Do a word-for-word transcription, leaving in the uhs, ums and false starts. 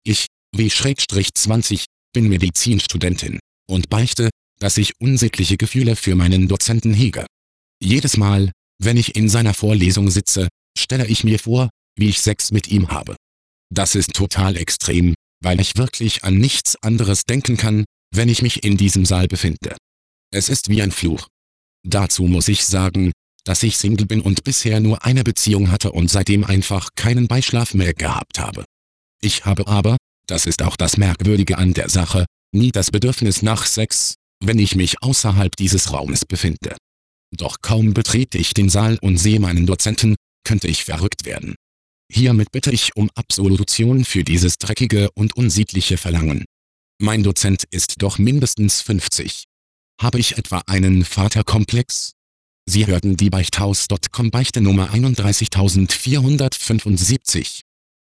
Ich, W zwanzig, bin Medizinstudentin und beichte, dass ich unsägliche Gefühle für meinen Dozenten hege. Jedes Mal, wenn ich in seiner Vorlesung sitze, stelle ich mir vor, wie ich Sex mit ihm habe. Das ist total extrem, weil ich wirklich an nichts anderes denken kann, wenn ich mich in diesem Saal befinde. Es ist wie ein Fluch. Dazu muss ich sagen, dass ich Single bin und bisher nur eine Beziehung hatte und seitdem einfach keinen Beischlaf mehr gehabt habe. Ich habe aber, das ist auch das Merkwürdige an der Sache, nie das Bedürfnis nach Sex, wenn ich mich außerhalb dieses Raumes befinde. Doch kaum betrete ich den Saal und sehe meinen Dozenten, könnte ich verrückt werden. Hiermit bitte ich um Absolution für dieses dreckige und unsittliche Verlangen. Mein Dozent ist doch mindestens fünfzig. Habe ich etwa einen Vaterkomplex? Sie hörten die Beichthaus Punkt com Beichte Nummer einunddreißigtausendvierhundertfünfundsiebzig.